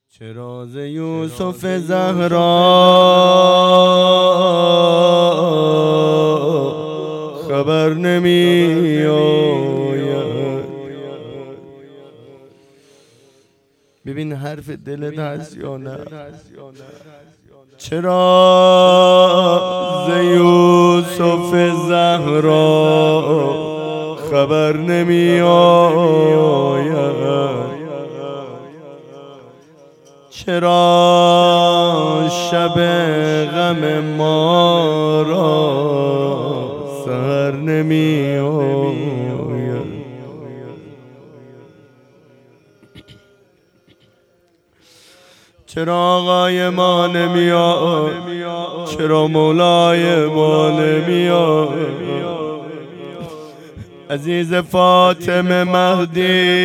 چرا ز یوسف زهرا خبر نمی آید؟ ببین حرف دلت هست یا نه؟ چرا ز یوسف زهرا خبر نمی آید؟ چرا شب غم ما را سحر نمی آید؟ چرا آقای ما نمی آید؟ چرا مولای ما نمی آید؟ عزیز فاطمه مهدی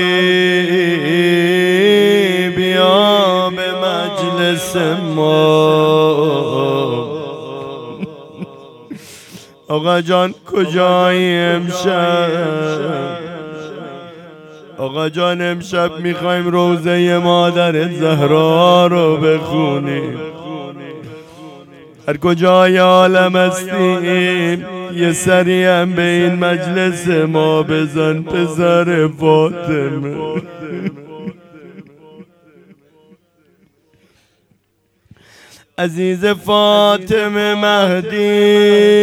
بیا به مجلس ما. آقا جان کجایی امشب؟ آقا جان امشب میخوایم روضه مادر زهرا رو بخونیم. هر کجای عالم هستیم یه سری هم به این مجلس ما بزن پسر فاطمه. عزیز فاطمه مهدی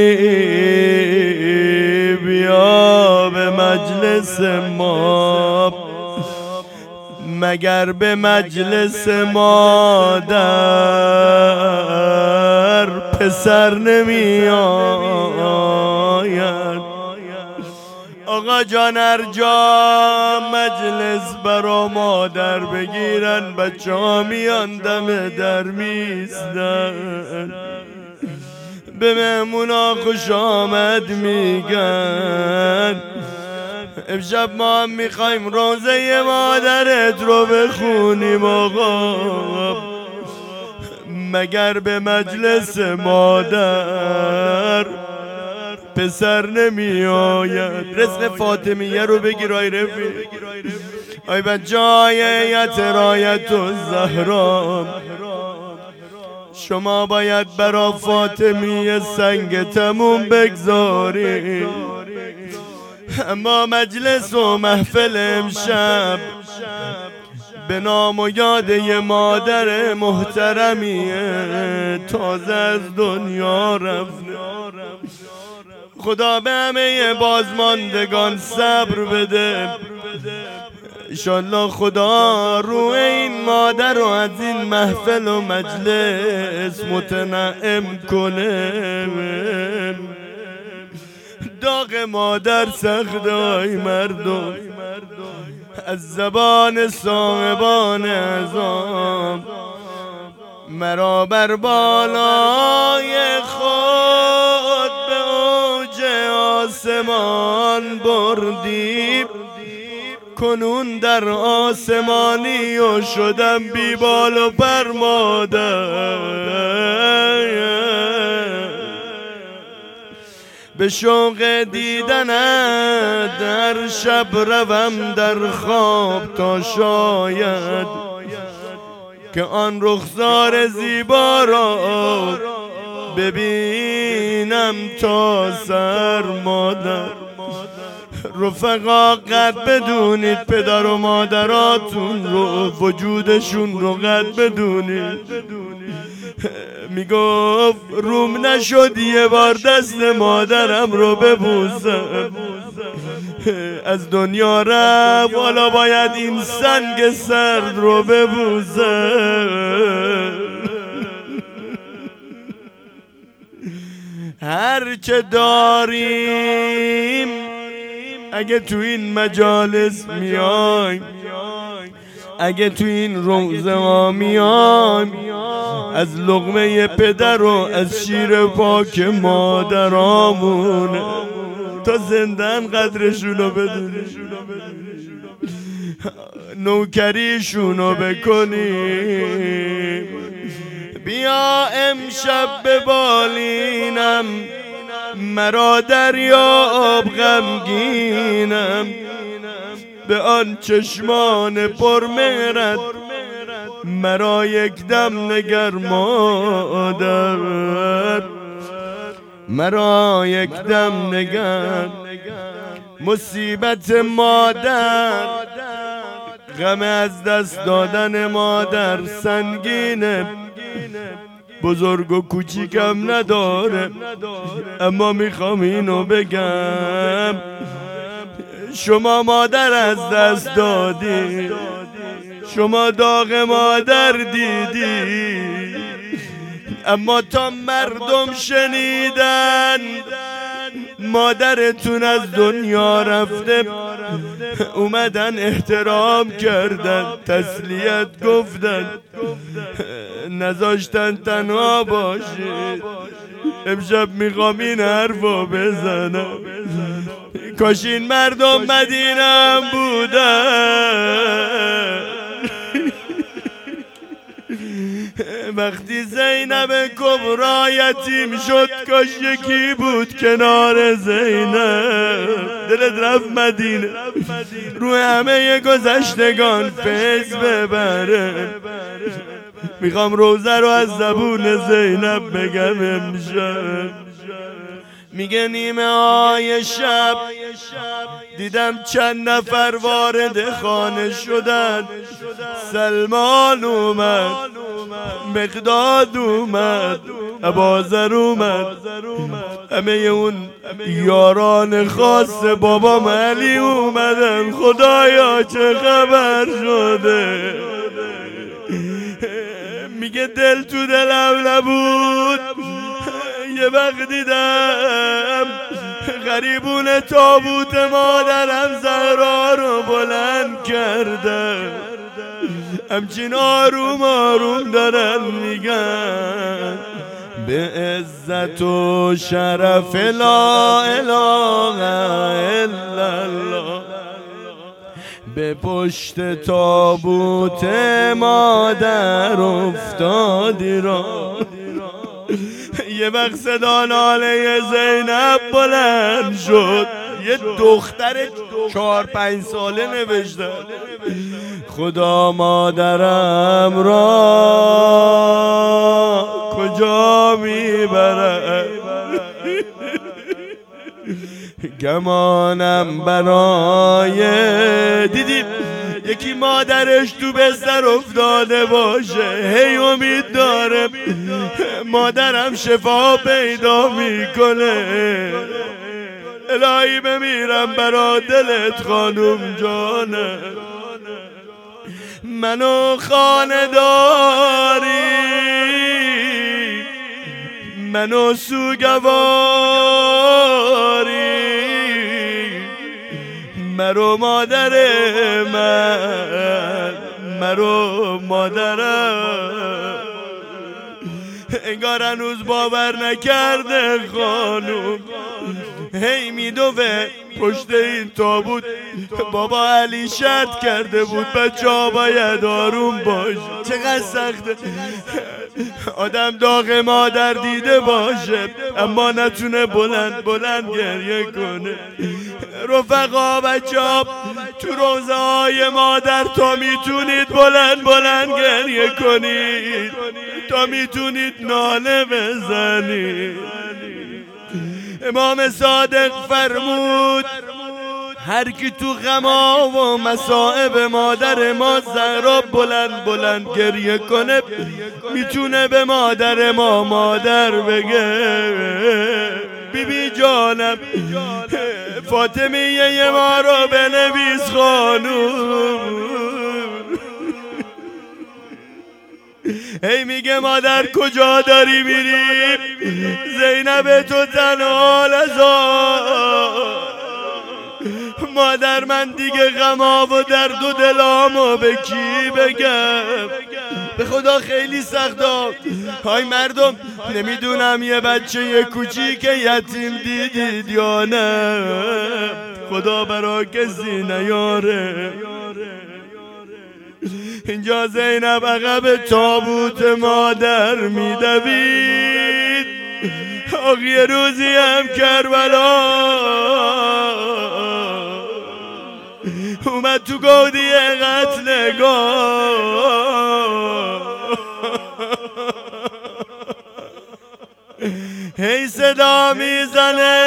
بیا به مجلس ما. مگر به مجلس مادر پسر نمی آید؟ آقا جان ارجا مجلس برا مادر بگیرن، بچه ها میان دم در میستن، به مهمونا خوش آمد میگن. امشب ما هم میخوایم روضه مادرت رو بخونیم. آقا مگر به مجلس مادر پسر نمی آید؟ رزق فاطمیه رو بگیر آی رفیق. آی بچه های یترایت و زهرا، شما باید برا فاطمیه سنگ تموم بگذارید. اما مجلس و محفل امشب به نام و یاد یه مادر محترمیه تازه از دنیا رفته. خدا به همه بازماندگان صبر بده. انشالله خدا روح این مادر رو از این محفل و مجلس متنعم کنه. داغ مادر سخت های مردم، از زبان صاحبان عظام مرا بر بالای خود به اوج آسمان بردی. کنون در آسمانی و شدم بی بال و پر مادر. به شوق دیدنت در شب روم در خواب تا شاید که آن رخسار زیبا را ببینم تا سر. مادر رفقا قد بدونید، پدر و مادراتون رو وجودشون رو قد بدونید. میگفت روم نشد یه بار دست مادرم رو ببوسم، از دنیا رفت حالا باید این سنگ سرد رو ببوسم. هر چه داریم اگه تو این مجالس میایم، اگه تو این روضه ها میایم، از لقمه پدر و از شیر پاک مادرامون تا زندن قدرشونو بدونیم، نوکریشونو بکنیم. بیا امشب به بالینم مرا دریاب غمگینم، به آن چشمان پرمهرت مرا یک دم نگر مادر، مرا یک دم نگر. مصیبت مادر، غم از دست دادن مادر سنگینه، بزرگ و کوچیکم نداره. اما میخوام اینو بگم، شما مادر از دست دادی، شما داغ مادر دیدی، اما تا مردم شنیدن مادرتون از دنیا رفته، اومدن احترام کردن، تسلیت گفتن، نذاشتن تنها باشید. امشب میخوام این حرفو بزنم، کاش این مردم مدینم بودن. وقتی زینب کبرا یتیم شد، کاش یکی بود کنار زینب. دلت رفت مدینه، رو همه گذشتگان فیض ببره. میخوام روزه رو از زبون زینب بگم امشب. میگه نیمه های شب دیدم چند نفر وارد خانه شدن. سلمان اومد، مقداد اومد، ابوذر اومد، همه اون یاران خاص بابام علی اومدن. خدایا چه خبر شده؟ میگه دل تو دلم نبود، یه وقت دیدم غریبون تابوت مادرم زهرا رو بلند کردن. همچین آروم آروم دارن میگن به عزت و شرف لا اله الا الله، به پشت تابوت مادر افتادی را. یه وقت صدا ناله زینب بلند شد، یه دختر 4-5 ساله نوشته خدا مادرم را کجا میبره، گمانم برای. دیدید یکی مادرش تو بستر افتاده باشه، هی امید داره مادرم شفا پیدا میکنه. الهی بمیرم برا دلت خانوم جانه، منو خانه داری، منو سوگواری، مرو مادر من، مرو مادرم. انگار هنوز باور نکرده خانوم، هی میدوه پشت این تابوت. بابا علی شرط کرده بود بچه ها باید آروم باش. چقدر سخته آدم داغ مادر دیده باشه اما نتونه بلند بلند گریه کنه. رفقا بچه ها تو روزه های مادر تا میتونید بلند بلند گریه کنید، تا میتونید ناله بزنید. امام صادق فرمود هر کی تو غما و مصائب مادر ما زهرا بلند بلند گریه کنه، میتونه به مادر ما مادر بگه. بیبی جانم فاطمیه ما رو بنویس خانوم. هی میگه مادر کجا داری میری؟ زینب تو تنها لزار. مادر من دیگه غما و درد و دلامو به کی بگم؟ به خدا خیلی سخته. های مردم نمیدونم یه بچه کوچیک یتیم دیدید یا نه؟ خدا برا کسی نیاره. اینجا زینب عقب تابوت مادر میدوید. آخ یه روزی هم کربلا اومد تو گودی قتلگاه. هی صدا میزنه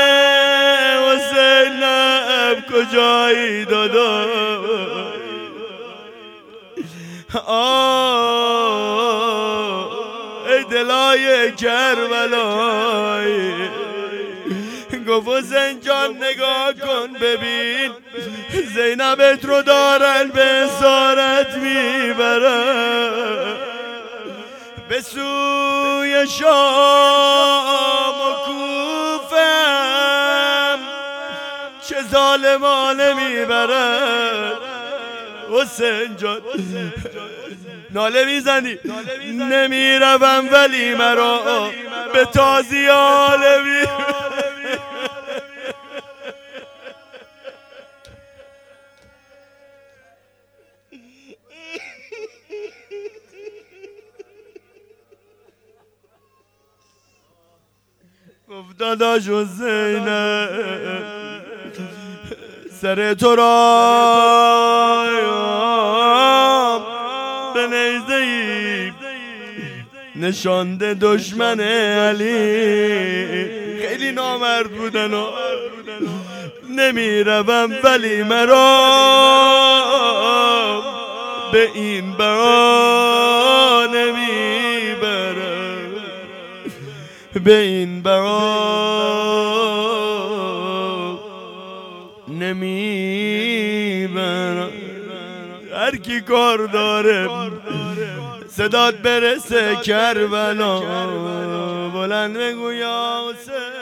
حسینم کجایی داداش ای دلای کربلای گفت حسین جان نگاه کن ببین زینبت رو دارن به اسارت میبرن به سوی شام و کوفم چه ظالمانه میبرن حسین جان ناله میزنی نمیروم ولی مرا به تازیانه گفت داداش حسینه سر تو را به نیزه ای نشانده دشمن علی خیلی نامرد بودن و نمیروم ولی مرا به این بها نمیبرم به این بها نمیبرم هر کی کار داره صدات برسه کربلا بلند بگو یا حسین